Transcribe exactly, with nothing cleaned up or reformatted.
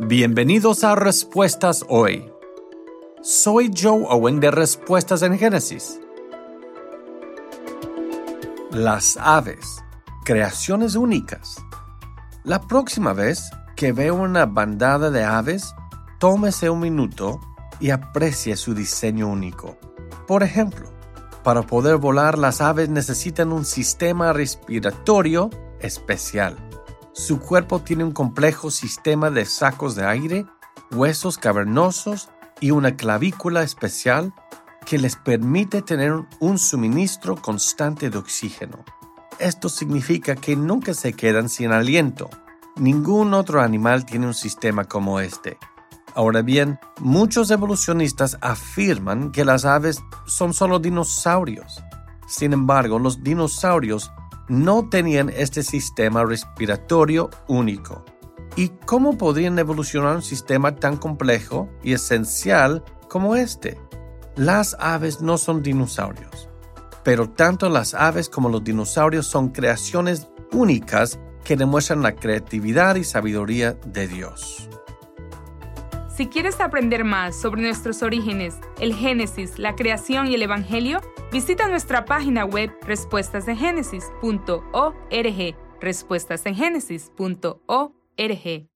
Bienvenidos a Respuestas Hoy. Soy Joe Owen de Respuestas en Génesis. Las aves, creaciones únicas. La próxima vez que vea una bandada de aves, tómese un minuto y aprecie su diseño único. Por ejemplo, para poder volar, las aves necesitan un sistema respiratorio especial. Su cuerpo tiene un complejo sistema de sacos de aire, huesos cavernosos y una clavícula especial que les permite tener un suministro constante de oxígeno. Esto significa que nunca se quedan sin aliento. Ningún otro animal tiene un sistema como este. Ahora bien, muchos evolucionistas afirman que las aves son solo dinosaurios. Sin embargo, los dinosaurios no tenían este sistema respiratorio único. ¿Y cómo podrían evolucionar un sistema tan complejo y esencial como este? Las aves no son dinosaurios, pero tanto las aves como los dinosaurios son creaciones únicas que demuestran la creatividad y sabiduría de Dios. Si quieres aprender más sobre nuestros orígenes, el Génesis, la creación y el Evangelio, visita nuestra página web respuestas en génesis punto org, respuestas en génesis punto org.